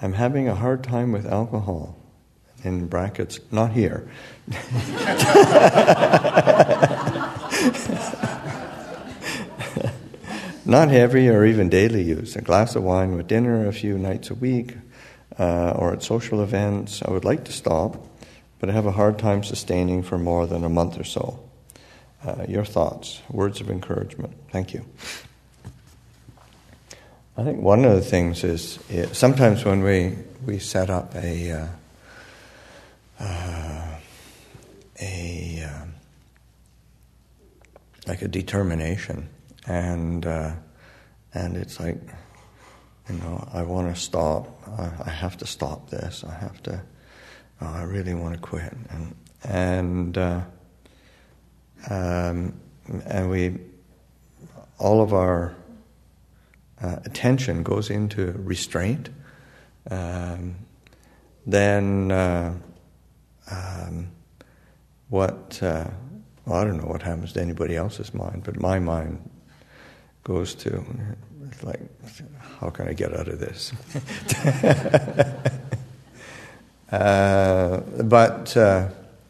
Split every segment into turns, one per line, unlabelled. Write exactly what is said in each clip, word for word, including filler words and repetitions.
I'm having a hard time with alcohol. In brackets, not here. Not heavy or even daily use. A glass of wine with dinner a few nights a week, uh, or at social events. I would like to stop, but I have a hard time sustaining for more than a month or so. Uh, your thoughts, words of encouragement. Thank you. I think one of the things is, is sometimes when we, we set up a uh, uh, a uh, like a determination, and uh, and it's like, you know, I want to stop. I, I have to stop this. I have to. Oh, I really want to quit, and and uh, um, and we all of our uh, attention goes into restraint. Um, then uh, um, what? Uh, well, I don't know what happens to anybody else's mind, but my mind goes to, it's like, how can I get out of this? uh, but uh,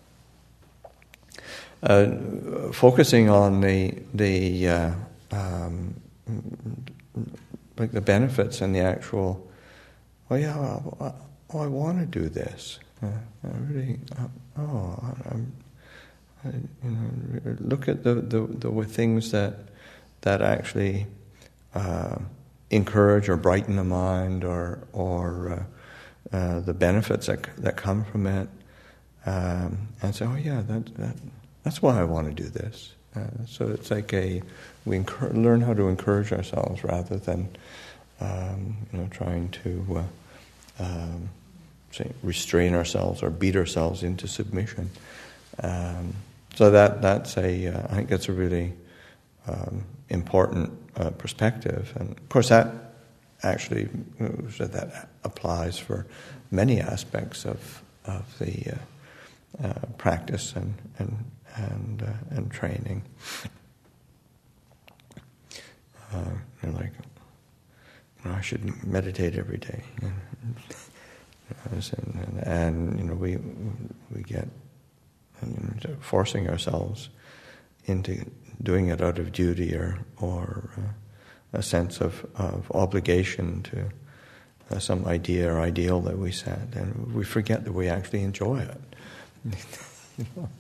uh, focusing on the the uh, um, like the benefits and the actual. Oh yeah, oh, I want to do this. Uh, I really. Uh, oh, I'm. I, you know, look at the, the the things that that actually uh, encourage or brighten the mind, or or uh, uh, the benefits that that come from it, um, and say, oh yeah, that that that's why I want to do this. Uh, so it's like a we encourage, learn how to encourage ourselves rather than um, you know trying to uh, um, say restrain ourselves or beat ourselves into submission. Um, so that that's a uh, I think that's a really um, important uh, perspective, and of course that actually so that applies for many aspects of of the uh, uh, practice and and and uh, and training. Uh, you know, like you know, I should meditate every day, and, and, and you know we we get. And forcing ourselves into doing it out of duty or or uh, a sense of, of obligation to uh, some idea or ideal that we set, and we forget that we actually enjoy it. You know?